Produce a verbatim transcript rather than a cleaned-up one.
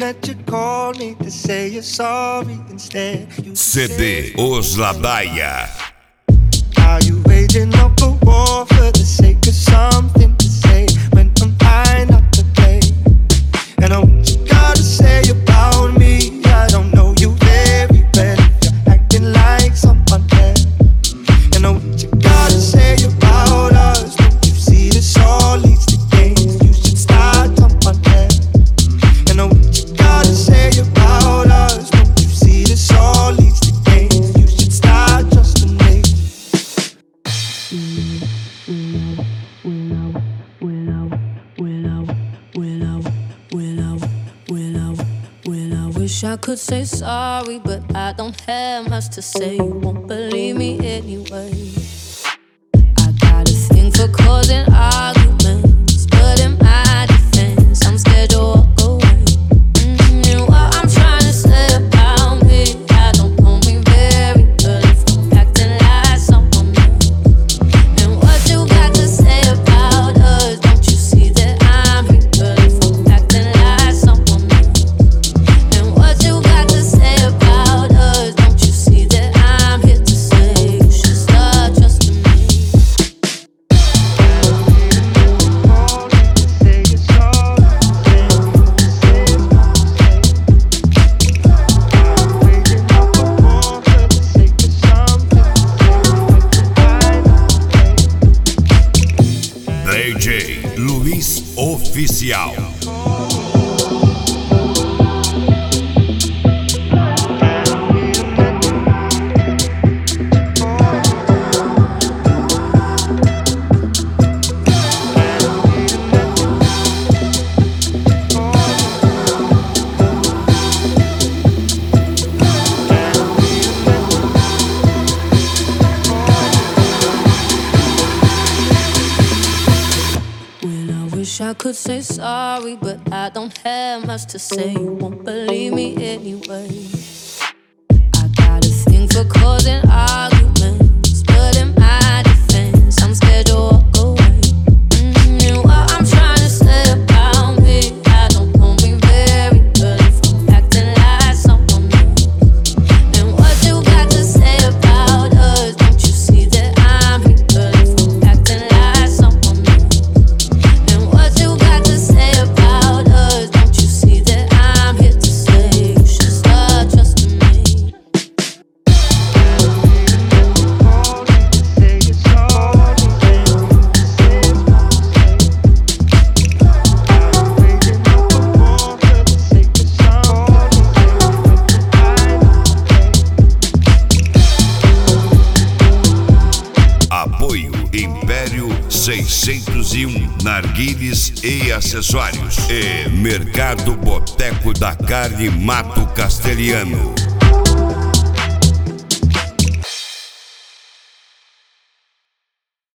that you called me to say you're sorry instead. You C D Os Ladaia. Are you waging up a war for the sake of something to say when I'm high not to play? And I what you gotta say about me, I don't know you very well. You're acting like someone else. And I what you gotta say about us, don't you see this all leads to games? You should start someone else. And I what you gotta say about us, don't you see this all leads to games? You should start trusting me. Wish I could say sorry, but I don't have much to say. You won't believe me anyway. I got a thing for causing arguments, but in my defense, I'm scared to walk away. Mm-hmm. And what I'm trying to say about me, I don't know me very well if I'm acting like someone else. And what you got to say about us, don't you see that I'm real if I'm acting like someone else? What you got to say about us? Don't you see that I'm here to say you should start trusting me? D J Luiz Oficial. Wish I could say sorry, but I don't have much to say. You won't believe me anyway. I got a thing for causing arguments, but in my defense, I'm scared to walk away. Mm-hmm. And what I'm trying to say about me, I don't know me very well if I'm acting like someone else. And what you got to say about us, don't you see that I'm real if I'm acting like someone else? What you got to say about us? Don't you see that I'm here to say you should start trusting me? Apoio Império seiscentos e um Narguilés e Acessórios e Mercado Boteco da Carne Mato Castelhano.